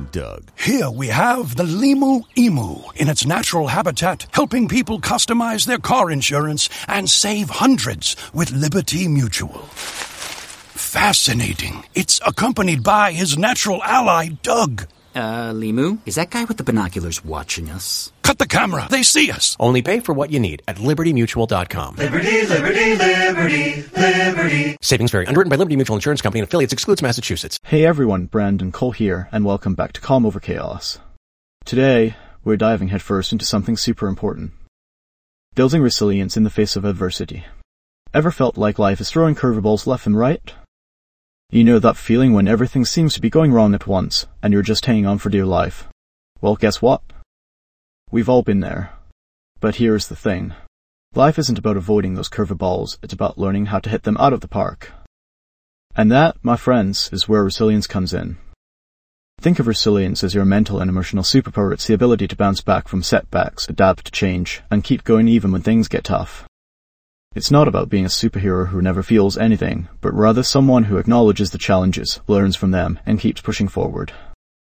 Doug. Here we have the Limu Emu in its natural habitat, helping people customize their car insurance and save hundreds with Liberty Mutual. Fascinating. It's accompanied by his natural ally, Doug. Limu, is that guy with the binoculars watching us? Cut the camera. They see us. Only pay for what you need at libertymutual.com. Liberty, liberty, liberty, liberty. Savings vary. Underwritten by Liberty Mutual Insurance Company and affiliates. Excludes Massachusetts. Hey everyone, Brandon Cole here, and welcome back to Calm Over Chaos. Today, we're diving headfirst into something super important. Building resilience in the face of adversity. Ever felt like life is throwing curveballs left and right? You know that feeling when everything seems to be going wrong at once, and you're just hanging on for dear life? Well, guess what? We've all been there. But here's the thing. Life isn't about avoiding those curveballs, it's about learning how to hit them out of the park. And that, my friends, is where resilience comes in. Think of resilience as your mental and emotional superpower. It's the ability to bounce back from setbacks, adapt to change, and keep going even when things get tough. It's not about being a superhero who never feels anything, but rather someone who acknowledges the challenges, learns from them, and keeps pushing forward.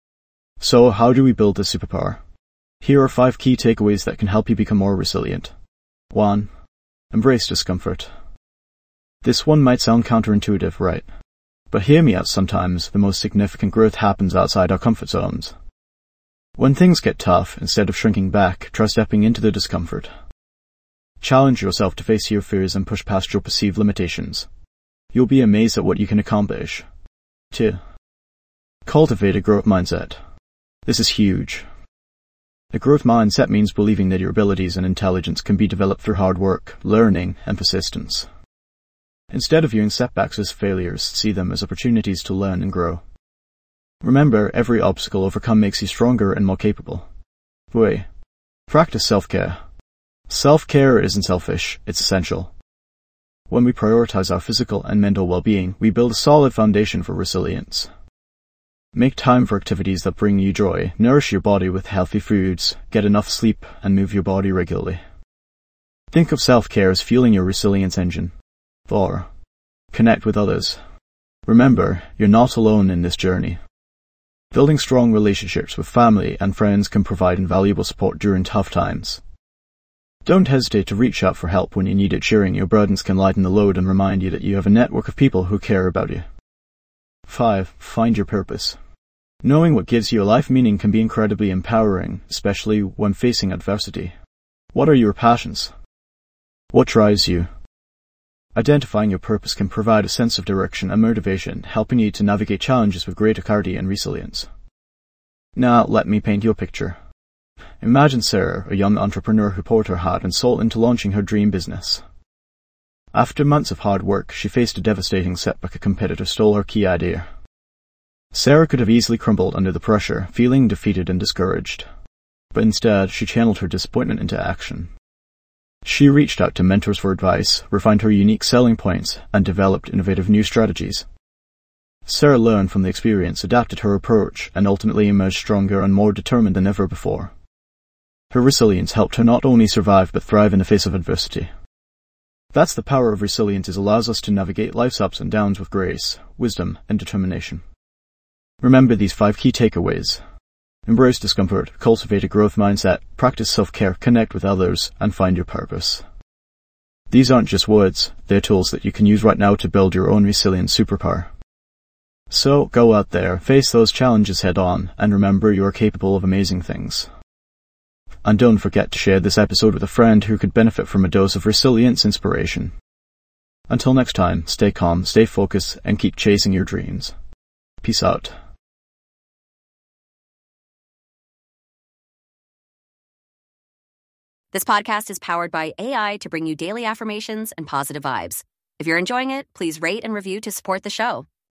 So, how do we build this superpower? Here are 5 key takeaways that can help you become more resilient. 1. Embrace discomfort. This one might sound counterintuitive, right? But hear me out, sometimes the most significant growth happens outside our comfort zones. When things get tough, instead of shrinking back, try stepping into the discomfort. Challenge yourself to face your fears and push past your perceived limitations. You'll be amazed at what you can accomplish. 2. Cultivate a growth mindset. This is huge. A growth mindset means believing that your abilities and intelligence can be developed through hard work, learning, and persistence. Instead of viewing setbacks as failures, see them as opportunities to learn and grow. Remember, every obstacle overcome makes you stronger and more capable. 3. Practice self-care. Self-care isn't selfish, it's essential. When we prioritize our physical and mental well-being, we build a solid foundation for resilience. Make time for activities that bring you joy, nourish your body with healthy foods, get enough sleep, and move your body regularly. Think of self-care as fueling your resilience engine. 4. Connect with others. Remember, you're not alone in this journey. Building strong relationships with family and friends can provide invaluable support during tough times. Don't hesitate to reach out for help when you need it. Sharing your burdens can lighten the load and remind you that you have a network of people who care about you. 5. Find your purpose. Knowing what gives you a life meaning can be incredibly empowering, especially when facing adversity. What are your passions? What drives you? Identifying your purpose can provide a sense of direction and motivation, helping you to navigate challenges with greater clarity and resilience. Now, let me paint you a picture. Imagine Sarah, a young entrepreneur who poured her heart and soul into launching her dream business. After months of hard work, she faced a devastating setback. A competitor stole her key idea. Sarah could have easily crumbled under the pressure, feeling defeated and discouraged. But instead, she channeled her disappointment into action. She reached out to mentors for advice, refined her unique selling points, and developed innovative new strategies. Sarah learned from the experience, adapted her approach, and ultimately emerged stronger and more determined than ever before. Her resilience helped her not only survive but thrive in the face of adversity. That's the power of resilience. It allows us to navigate life's ups and downs with grace, wisdom, and determination. Remember these 5 key takeaways. Embrace discomfort, cultivate a growth mindset, practice self-care, connect with others, and find your purpose. These aren't just words, they're tools that you can use right now to build your own resilient superpower. So, go out there, face those challenges head on, and remember you are capable of amazing things. And don't forget to share this episode with a friend who could benefit from a dose of resilience inspiration. Until next time, stay calm, stay focused, and keep chasing your dreams. Peace out. This podcast is powered by AI to bring you daily affirmations and positive vibes. If you're enjoying it, please rate and review to support the show.